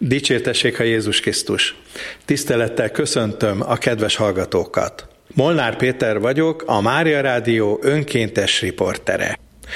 Dicsértessék a Jézus Krisztus! Tisztelettel köszöntöm a kedves hallgatókat! Molnár Péter vagyok, a Mária Rádió önkéntes riportere.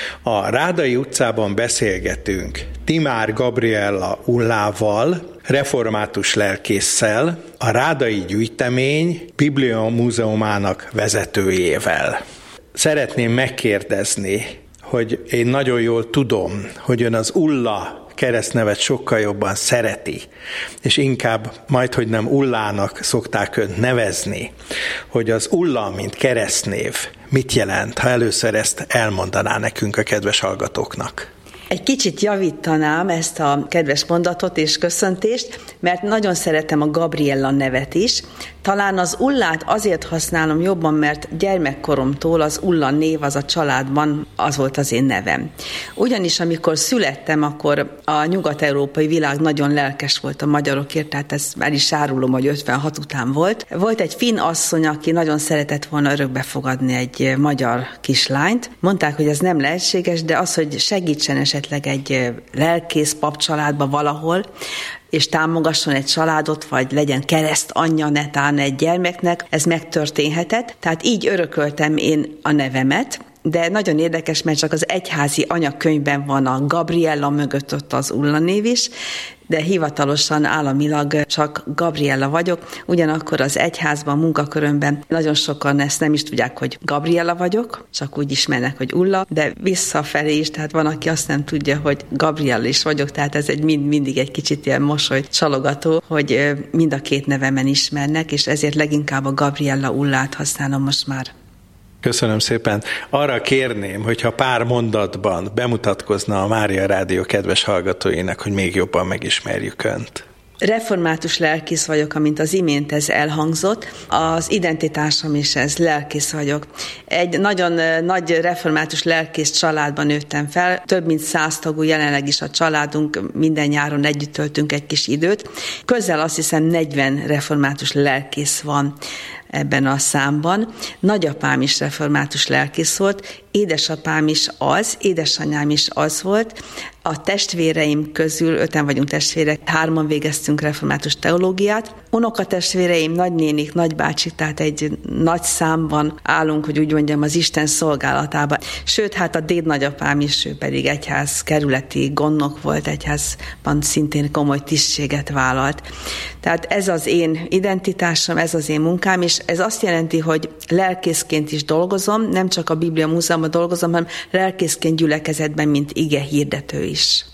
A Rádai utcában beszélgetünk Timár Gabriella Ullával, református lelkésszel, a Rádai Gyűjtemény Biblia Múzeumának vezetőjével. Szeretném megkérdezni, hogy én nagyon jól tudom, hogy ön az Ulla keresztnevet sokkal jobban szereti, és inkább majdhogy nem Ullának szokták önt nevezni, hogy az Ulla, mint keresztnév, mit jelent, ha először ezt elmondaná nekünk a kedves hallgatóknak. Egy kicsit javítanám ezt a kedves mondatot és köszöntést, mert nagyon szeretem a Gabriella nevet is. Talán az Ullát azért használom jobban, mert gyermekkoromtól az Ulla név az a családban az volt az én nevem. Ugyanis amikor születtem, akkor a nyugat-európai világ nagyon lelkes volt a magyarokért, tehát ezt már is árulom, hogy 56 után volt. Volt egy finn asszony, aki nagyon szeretett volna örökbefogadni egy magyar kislányt. Mondták, hogy ez nem lehetséges, de az, hogy segítsen esetleg egy lelkész papcsaládba valahol, és támogasson egy családot, vagy legyen kereszt anyja netán egy gyermeknek, ez megtörténhetett. Tehát így örököltem én a nevemet, de nagyon érdekes, mert csak az egyházi anyakönyvben van a Gabriella mögött ott az Ulla név is, de hivatalosan államilag csak Gabriella vagyok, ugyanakkor az egyházban, munkakörömben nagyon sokan ezt nem is tudják, hogy Gabriella vagyok, csak úgy ismernek, hogy Ulla, de visszafelé is, tehát van, aki azt nem tudja, hogy Gabriella is vagyok, tehát ez mindig egy kicsit ilyen mosoly csalogató, hogy mind a két nevemen ismernek, és ezért leginkább a Gabriella Ullát használom most már. Köszönöm szépen. Arra kérném, hogyha pár mondatban bemutatkozna a Mária Rádió kedves hallgatóinak, hogy még jobban megismerjük önt. Református lelkész vagyok, amint az imént ez elhangzott. Az identitásom is ez, lelkész vagyok. Egy nagyon nagy református lelkész családban nőttem fel. Több mint 100 tagú jelenleg is a családunk, minden nyáron együtt töltünk egy kis időt. Közel azt hiszem 40 református lelkész van ebben a számban. Nagyapám is református lelkész volt, édesapám is az, édesanyám is az volt. A testvéreim közül, 5-en vagyunk testvérek, 3-an végeztünk református teológiát. Unokatestvéreim, nagynénik, nagybácsik, tehát egy nagy számban állunk, hogy úgy mondjam, az Isten szolgálatában. Sőt, hát a dédnagyapám is, ő pedig egyház kerületi gondnok volt, egyházban szintén komoly tisztséget vállalt. Tehát ez az én identitásom, ez az én munkám, és ez azt jelenti, hogy lelkészként is dolgozom, nem csak a Biblia Múzeumban dolgozom, hanem lelkészként gyülekezetben, mint ige hirdető is.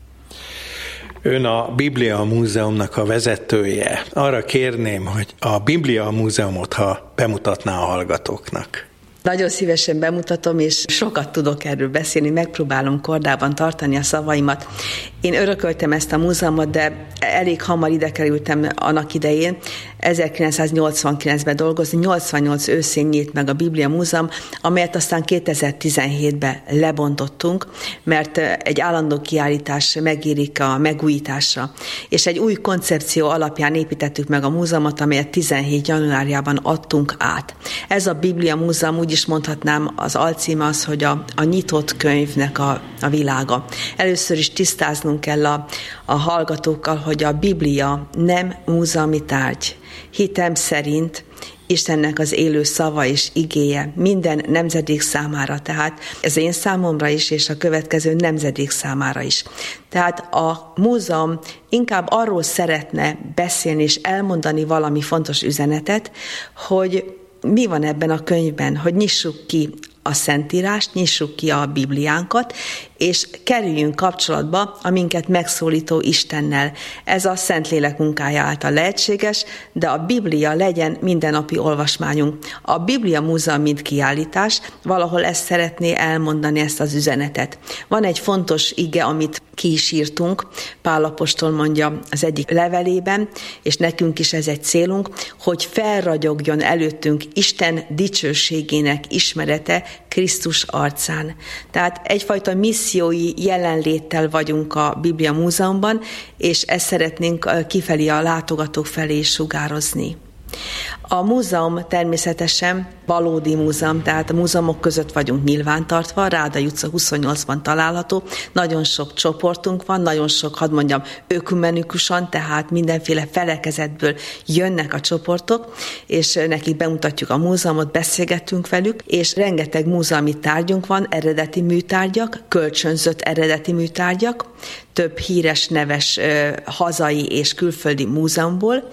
Ön a Biblia Múzeumnak a vezetője. Arra kérném, hogy a Biblia Múzeumot, ha bemutatná a hallgatóknak. Nagyon szívesen bemutatom, és sokat tudok erről beszélni, megpróbálom kordában tartani a szavaimat. Én örököltem ezt a múzeumot, de elég hamar ide kerültem annak idején, 1989-ben dolgozni, 88 őszén nyílt meg a Biblia Múzeum, amelyet aztán 2017-ben lebontottunk, mert egy állandó kiállítás megérik a megújításra. És egy új koncepció alapján építettük meg a múzeumot, amelyet 17 januárjában adtunk át. Ez a Biblia Múzeum, úgy is mondhatnám, az alcíme az, hogy a nyitott könyvnek a világa. Először is tisztáznunk kell a hallgatókkal, hogy a Biblia nem múzeumi tárgy. Hitem szerint Istennek az élő szava és igéje minden nemzedék számára, tehát ez én számomra is, és a következő nemzedék számára is. Tehát a múzeum inkább arról szeretne beszélni és elmondani valami fontos üzenetet, hogy mi van ebben a könyvben, hogy nyissuk ki a Szentírást, nyissuk ki a Bibliánkat, és kerüljünk kapcsolatba a minket megszólító Istennel. Ez a Szentlélek munkája által lehetséges, de a Biblia legyen mindennapi olvasmányunk. A Biblia Múzeum mint kiállítás, valahol ezt szeretné elmondani, ezt az üzenetet. Van egy fontos ige, amit ki is írtunk, Pál apostol mondja az egyik levelében, és nekünk is ez egy célunk, hogy felragyogjon előttünk Isten dicsőségének ismerete Krisztus arcán. Tehát egyfajta missziói jelenléttel vagyunk a Biblia Múzeumban, és ezt szeretnénk kifelé a látogatók felé is sugározni. A múzeum természetesen valódi múzeum, tehát a múzeumok között vagyunk nyilvántartva, Rádai utca 28-ban található, nagyon sok csoportunk van, nagyon sok, hadd mondjam, ökumenikusan, tehát mindenféle felekezetből jönnek a csoportok, és nekik bemutatjuk a múzeumot, beszélgetünk velük, és rengeteg múzeumi tárgyunk van, eredeti műtárgyak, kölcsönzött eredeti műtárgyak, több híres, neves hazai és külföldi múzeumból,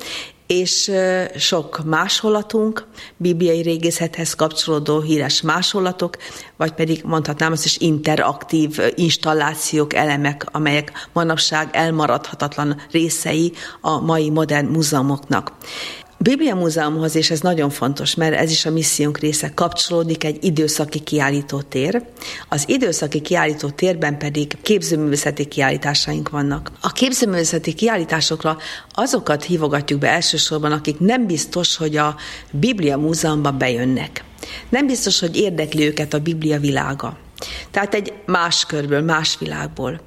és sok másolatunk, bibliai régészethez kapcsolódó híres másolatok, vagy pedig mondhatnám azt is interaktív installációk, elemek, amelyek manapság elmaradhatatlan részei a mai modern múzeumoknak. A Biblia Múzeumhoz, és ez nagyon fontos, mert ez is a missziónk része, kapcsolódik egy időszaki kiállítótér. Az időszaki kiállítótérben pedig képzőművészeti kiállításaink vannak. A képzőművészeti kiállításokra azokat hívogatjuk be elsősorban, akik nem biztos, hogy a Biblia Múzeumba bejönnek. Nem biztos, hogy érdekli őket a Biblia világa. Tehát egy más körből, más világból.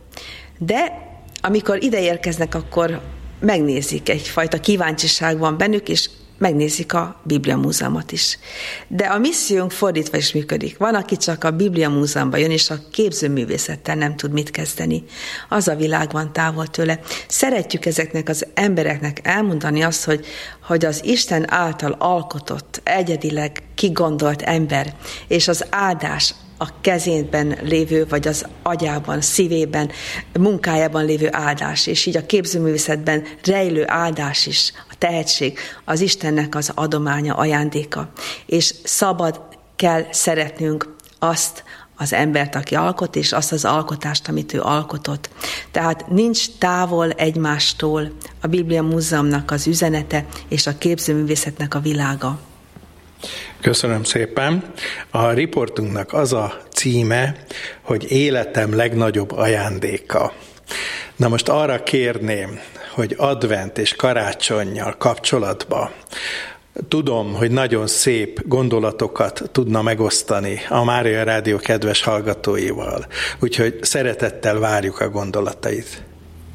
De amikor ide érkeznek, akkor megnézik, egyfajta kíváncsiság van bennük, és megnézik a Biblia Múzeumot is. De a missziónk fordítva is működik. Van, aki csak a Biblia Múzeumban jön, és a képzőművészettel nem tud mit kezdeni. Az a világ van távol tőle. Szeretjük ezeknek az embereknek elmondani azt, hogy az Isten által alkotott, egyedileg kigondolt ember, és az áldás, a kezében lévő, vagy az agyában, szívében, munkájában lévő áldás, és így a képzőművészetben rejlő áldás is, a tehetség, az Istennek az adománya, ajándéka. És szabad kell szeretnünk azt az embert, aki alkot, és azt az alkotást, amit ő alkotott. Tehát nincs távol egymástól a Biblia Múzeumnak az üzenete, és a képzőművészetnek a világa. Köszönöm szépen. A riportunknak az a címe, hogy életem legnagyobb ajándéka. Na most arra kérném, hogy advent és karácsolynal kapcsolatban tudom, hogy nagyon szép gondolatokat tudna megosztani a Mária Rádió kedves hallgatóival, úgyhogy szeretettel várjuk a gondolatait.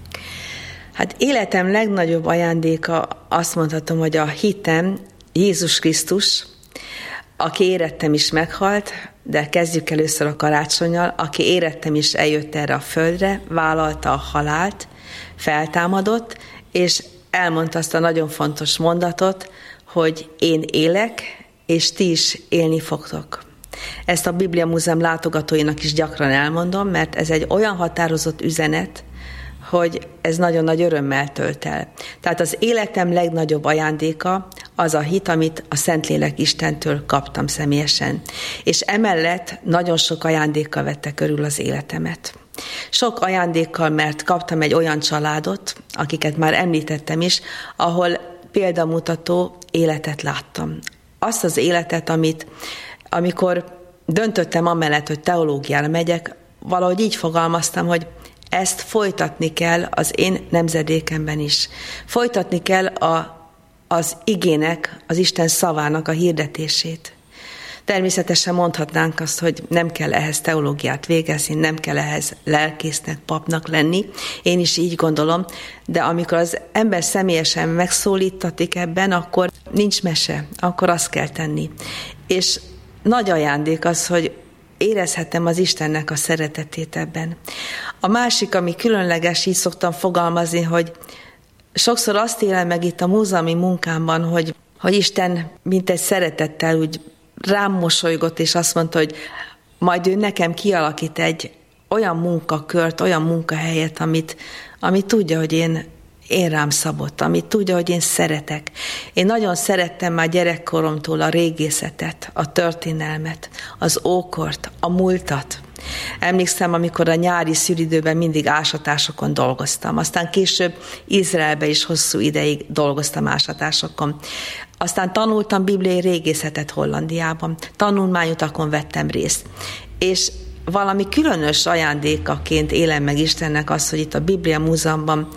Hát életem legnagyobb ajándéka, azt mondhatom, hogy a hitem, Jézus Krisztus, aki érettem is meghalt, de kezdjük először a karácsonnyal, aki érettem is eljött erre a földre, vállalta a halált, feltámadott, és elmondta azt a nagyon fontos mondatot, hogy én élek, és ti is élni fogtok. Ezt a Biblia Múzeum látogatóinak is gyakran elmondom, mert ez egy olyan határozott üzenet, hogy ez nagyon nagy örömmel tölt el. Tehát az életem legnagyobb ajándéka az a hit, amit a Szentlélek Istentől kaptam személyesen. És emellett nagyon sok ajándékkal vette körül az életemet. Sok ajándékkal, mert kaptam egy olyan családot, akiket már említettem is, ahol példamutató életet láttam. Azt az életet, amikor döntöttem amellett, hogy teológiára megyek, valahogy így fogalmaztam, hogy ezt folytatni kell az én nemzedékemben is. Folytatni kell az igének, az Isten szavának a hirdetését. Természetesen mondhatnánk azt, hogy nem kell ehhez teológiát végezni, nem kell ehhez lelkésznek, papnak lenni. Én is így gondolom, de amikor az ember személyesen megszólítatik ebben, akkor nincs mese, akkor azt kell tenni. És nagy ajándék az, hogy érezhetem az Istennek a szeretetét ebben. A másik, ami különleges, így szoktam fogalmazni, hogy sokszor azt élem meg itt a múzeumi munkámban, hogy Isten mint egy szeretettel úgy rám mosolygott, és azt mondta, hogy majd ő nekem kialakít egy olyan munkakört, olyan munkahelyet, amit tudja, hogy én rám szabott, amit tudja, hogy én szeretek. Én nagyon szerettem már gyerekkoromtól a régészetet, a történelmet, az ókort, a múltat. Emlékszem, amikor a nyári szünidőben mindig ásatásokon dolgoztam. Aztán később Izraelbe is hosszú ideig dolgoztam ásatásokon. Aztán tanultam bibliai régészetet Hollandiában. Tanulmányutakon vettem részt. És valami különös ajándékaként élem meg Istennek az, hogy itt a Biblia Múzeumban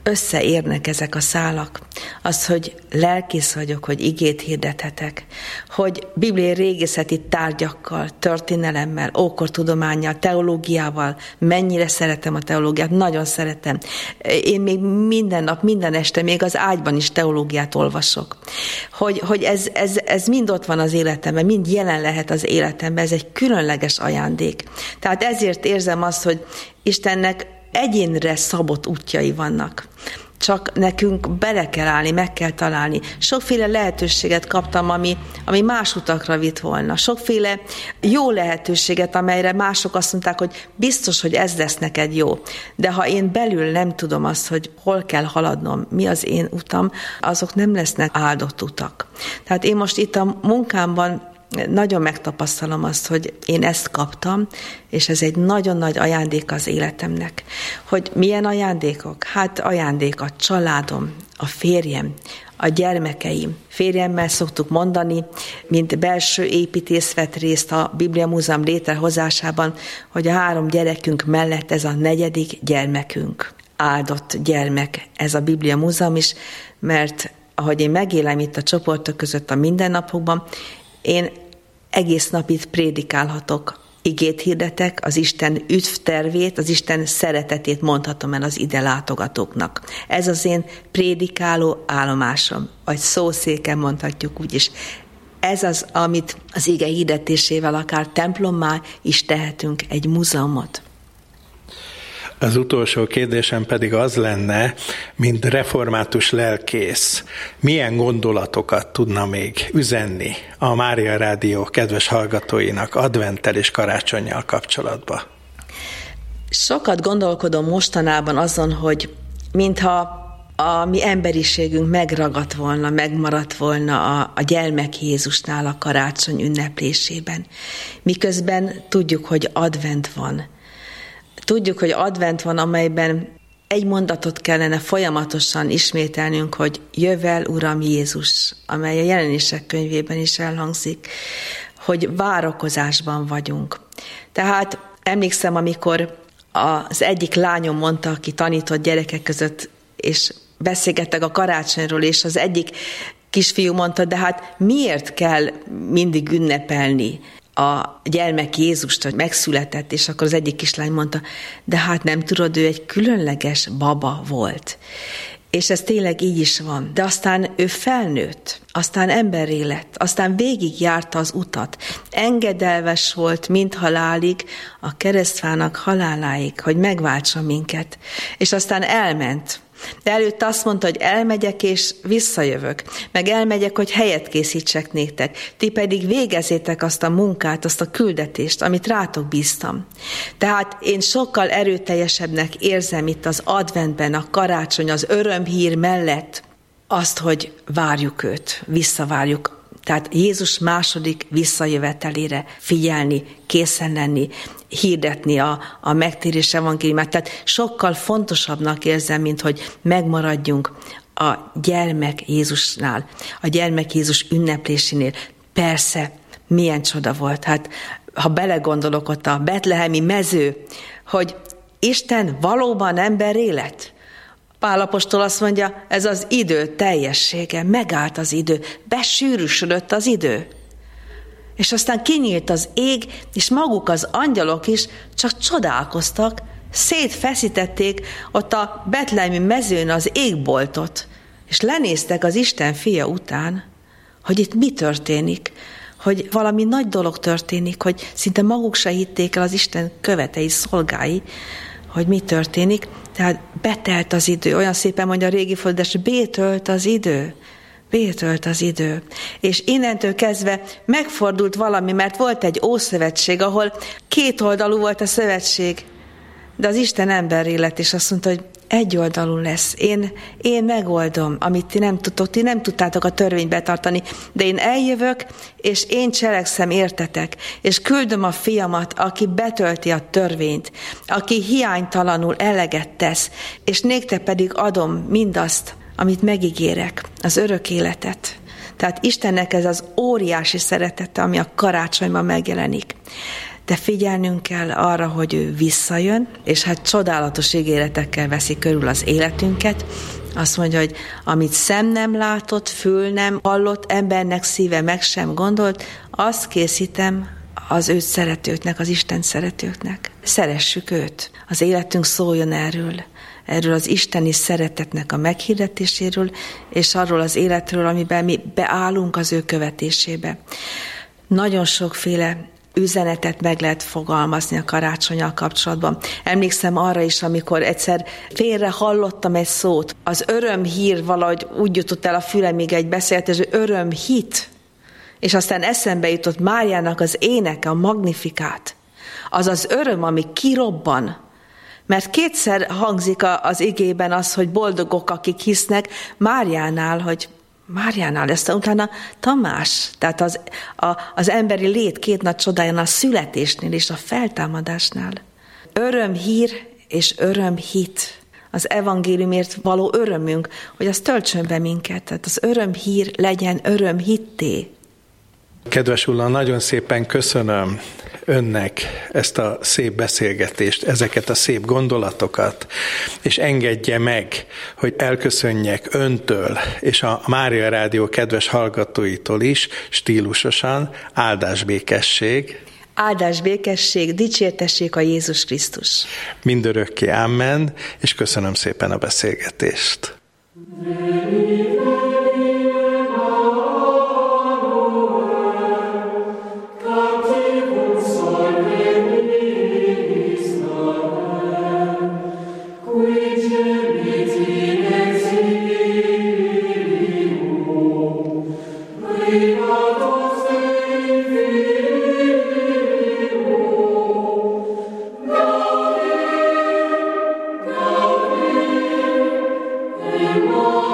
összeérnek ezek a szálak. Az, hogy lelkész vagyok, hogy igét hirdethetek, hogy bibliai régészeti tárgyakkal, történelemmel, ókortudománnyal, teológiával, mennyire szeretem a teológiát, nagyon szeretem. Én még minden nap, minden este, még az ágyban is teológiát olvasok. Hogy ez mind ott van az életemben, mind jelen lehet az életemben, ez egy különleges ajándék. Tehát ezért érzem azt, hogy Istennek egyénre szabott útjai vannak. Csak nekünk bele kell állni, meg kell találni. Sokféle lehetőséget kaptam, ami más utakra vitt volna. Sokféle jó lehetőséget, amelyre mások azt mondták, hogy biztos, hogy ez lesz neked jó. De ha én belül nem tudom azt, hogy hol kell haladnom, mi az én utam, azok nem lesznek áldott utak. Tehát én most itt a munkámban nagyon megtapasztalom azt, hogy én ezt kaptam, és ez egy nagyon nagy ajándék az életemnek. Hogy milyen ajándékok? Hát ajándék a családom, a férjem, a gyermekeim. Férjemmel szoktuk mondani, mint belső építész vett részt a Biblia Múzeum létrehozásában, hogy a 3 gyerekünk mellett ez a 4. gyermekünk. Áldott gyermek ez a Biblia Múzeum is, mert ahogy én megélem itt a csoportok között a mindennapokban, én egész nap itt prédikálhatok, igét hirdetek, az Isten üdvtervét, az Isten szeretetét mondhatom el az ide látogatóknak. Ez az én prédikáló állomásom, vagy szószéken mondhatjuk úgyis. Ez az, amit az ige hirdetésével akár templommá is tehetünk, egy múzeumot. Az utolsó kérdésem pedig az lenne, mint református lelkész, milyen gondolatokat tudna még üzenni a Mária Rádió kedves hallgatóinak adventtel és karácsonnyal kapcsolatban? Sokat gondolkodom mostanában azon, hogy mintha a mi emberiségünk megragadt volna, megmaradt volna a gyermek Jézusnál a karácsony ünneplésében. Miközben tudjuk, hogy advent van. Tudjuk, hogy advent van, amelyben egy mondatot kellene folyamatosan ismételnünk, hogy jövel, Uram Jézus, amely a Jelenések könyvében is elhangzik, hogy várakozásban vagyunk. Tehát emlékszem, amikor az egyik lányom mondta, aki tanított gyerekek között, és beszélgettek a karácsonyról, és az egyik kisfiú mondta, de hát miért kell mindig ünnepelni a gyermek Jézust, hogy megszületett, és akkor az egyik kislány mondta, de hát nem tudod, ő egy különleges baba volt. És ez tényleg így is van. De aztán ő felnőtt, aztán emberré lett, aztán végigjárta az utat. Engedelmes volt mind halálig, a keresztfának haláláig, hogy megváltsa minket. És aztán elment. De előtte azt mondta, hogy elmegyek és visszajövök, meg elmegyek, hogy helyet készítsek néktek, ti pedig végezzétek azt a munkát, azt a küldetést, amit rátok bíztam. Tehát én sokkal erőteljesebbnek érzem itt az adventben, a karácsony, az örömhír mellett azt, hogy várjuk őt, visszavárjuk. Tehát Jézus második visszajövetelére figyelni, készen lenni, hirdetni a megtérés evangéliumát. Tehát sokkal fontosabbnak érzem, mint hogy megmaradjunk a gyermek Jézusnál, a gyermek Jézus ünneplésénél. Persze, milyen csoda volt. Hát, ha belegondolok ott a betlehemi mező, hogy Isten valóban emberré lett. Pál apostol azt mondja, ez az idő teljessége, megállt az idő, besűrűsödött az idő. És aztán kinyílt az ég, és maguk az angyalok is csak csodálkoztak, szétfeszítették ott a betlehemi mezőn az égboltot, és lenéztek az Isten fia után, hogy itt mi történik, hogy valami nagy dolog történik, hogy szinte maguk se hitték el az Isten követei, szolgái, hogy mi történik. Tehát betelt az idő, olyan szépen mondja a régi földes, bétölt az idő. Bétölt az idő. És innentől kezdve megfordult valami, mert volt egy ószövetség, ahol kétoldalú volt a szövetség, de az Isten emberré lett, és azt mondta, hogy egyoldalú lesz. Én megoldom, amit ti nem tudtátok a törvényt betartani, de én eljövök, és én cselekszem értetek, és küldöm a fiamat, aki betölti a törvényt, aki hiánytalanul eleget tesz, és néktek pedig adom mindazt, amit megígérek, az örök életet. Tehát Istennek ez az óriási szeretete, ami a karácsonyban megjelenik. de figyelnünk kell arra, hogy ő visszajön, és hát csodálatos ígéretekkel veszi körül az életünket. Azt mondja, hogy amit szem nem látott, fül nem hallott, embernek szíve meg sem gondolt, azt készítem az őt szeretőknek, az Isten szeretőknek. Szeressük őt. Az életünk szóljon erről az isteni szeretetnek a meghirdetéséről, és arról az életről, amiben mi beállunk az ő követésébe. Nagyon sokféle üzenetet meg lehet fogalmazni a karácsonnyal kapcsolatban. Emlékszem arra is, amikor egyszer félre hallottam egy szót. Az örömhír valahogy úgy jutott el a fülemig egy beszélgetés, hogy örömhit. És aztán eszembe jutott Máriának az éneke, a Magnifikát. Az az öröm, ami kirobban. Mert kétszer hangzik az igében az, hogy boldogok, akik hisznek, Máriánál, ezt utána Tamás, tehát az emberi lét két nagy csodájánál, a születésnél és a feltámadásnál. Örömhír és örömhit. Az evangéliumért való örömünk, hogy az töltsön be minket, tehát az örömhír legyen örömhitté. Kedves Ulla, nagyon szépen köszönöm önnek ezt a szép beszélgetést, ezeket a szép gondolatokat, és engedje meg, hogy elköszönjek öntől és a Mária Rádió kedves hallgatóitól is stílusosan, áldás békesség. Áldás békesség, dicsértessék a Jézus Krisztus. Mindörökké amen, és köszönöm szépen a beszélgetést. More.